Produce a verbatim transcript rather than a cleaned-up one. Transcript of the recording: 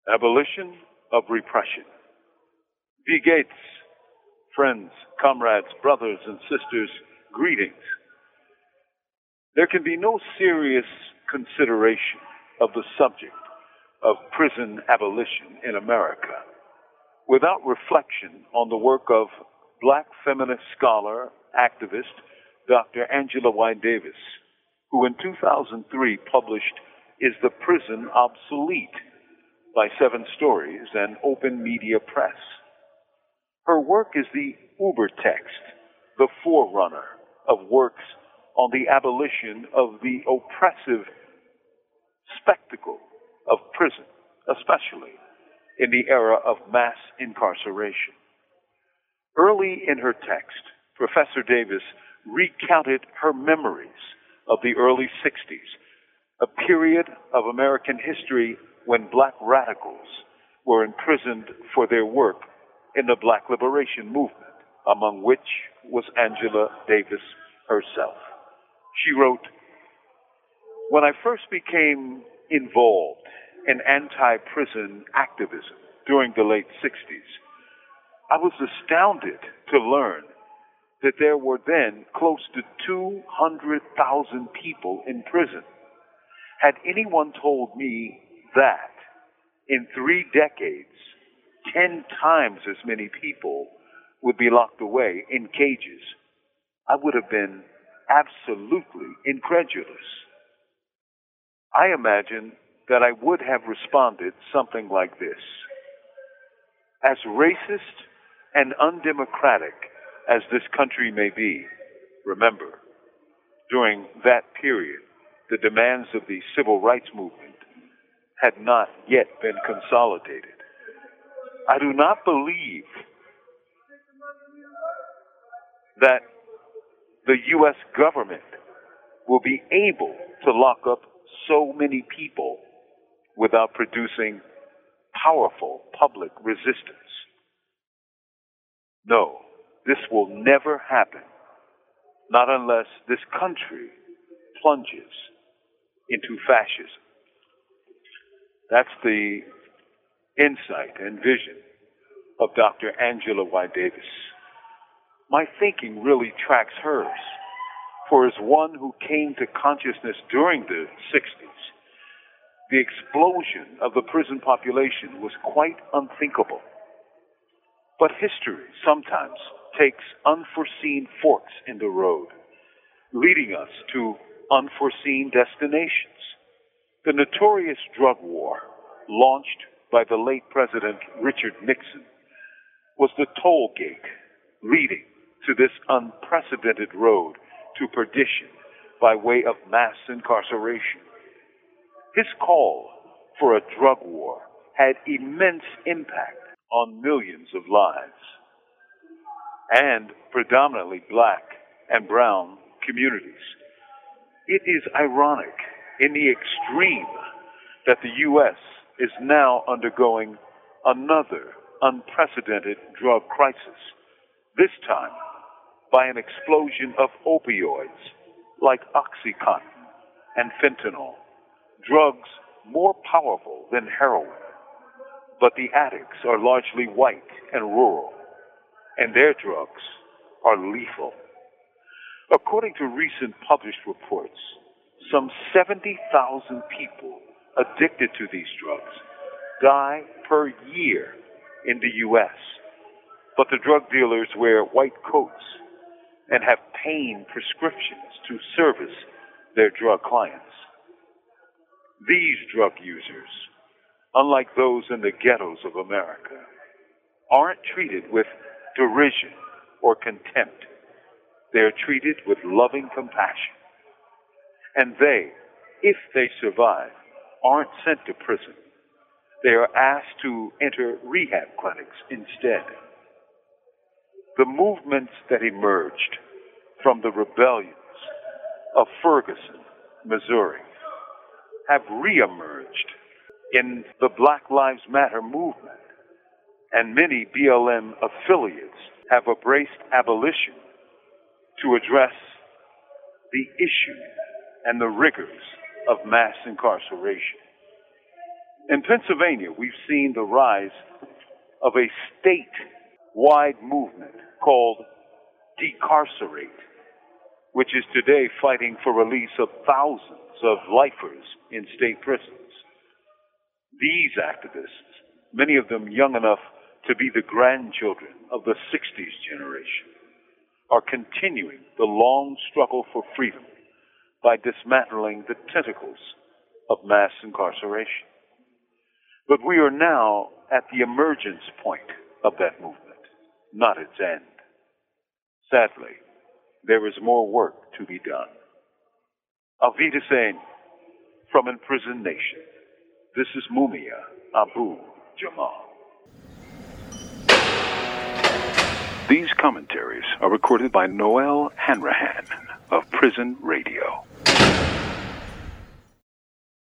Abolition of repression. V. Gates, friends, comrades, brothers, and sisters, greetings. There can be no serious consideration of the subject of prison abolition in America without reflection on the work of black feminist scholar, activist, Doctor Angela Y. Davis, who in two thousand three published Is the Prison Obsolete? By Seven Stories and Open Media Press. Her work is the uber text, the forerunner of works on the abolition of the oppressive spectacle of prison, especially in the era of mass incarceration. Early in her text, Professor Davis recounted her memories of the early sixties, a period of American history when black radicals were imprisoned for their work in the Black Liberation Movement, among which was Angela Davis herself. She wrote, "When I first became involved in anti-prison activism during the late sixties, I was astounded to learn that there were then close to two hundred thousand people in prison. Had anyone told me that in three decades, ten times as many people would be locked away in cages, I would have been absolutely incredulous. I imagine that I would have responded something like this. As racist and undemocratic as this country may be, remember, during that period, the demands of the civil rights movement had not yet been consolidated. I do not believe that the U S government will be able to lock up so many people without producing powerful public resistance. No, this will never happen, not unless this country plunges into fascism." That's the insight and vision of Doctor Angela Y. Davis. My thinking really tracks hers, for as one who came to consciousness during the sixties, the explosion of the prison population was quite unthinkable. But history sometimes takes unforeseen forks in the road, leading us to unforeseen destinations. The notorious drug war, launched by the late President Richard Nixon, was the toll gate leading to this unprecedented road to perdition by way of mass incarceration. His call for a drug war had immense impact on millions of lives, and predominantly black and brown communities. It is ironic in the extreme that the U S is now undergoing another unprecedented drug crisis, this time by an explosion of opioids like Oxycontin and fentanyl, drugs more powerful than heroin. But the addicts are largely white and rural, and their drugs are lethal. According to recent published reports, some seventy thousand people addicted to these drugs die per year in the U S, but the drug dealers wear white coats and have paying prescriptions to service their drug clients. These drug users, unlike those in the ghettos of America, aren't treated with derision or contempt. They are treated with loving compassion. And they, if they survive, aren't sent to prison. They are asked to enter rehab clinics instead. The movements that emerged from the rebellions of Ferguson, Missouri, have reemerged in the Black Lives Matter movement, and many B L M affiliates have embraced abolition to address the issue and the rigors of mass incarceration. In Pennsylvania, we've seen the rise of a state-wide movement called Decarcerate, which is today fighting for release of thousands of lifers in state prisons. These activists, many of them young enough to be the grandchildren of the sixties generation, are continuing the long struggle for freedom by dismantling the tentacles of mass incarceration. But we are now at the emergence point of that movement, not its end. Sadly, there is more work to be done. Auf Wiedersehen from Imprisoned Nation. This is Mumia Abu Jamal. These commentaries are recorded by Noel Hanrahan of Prison Radio.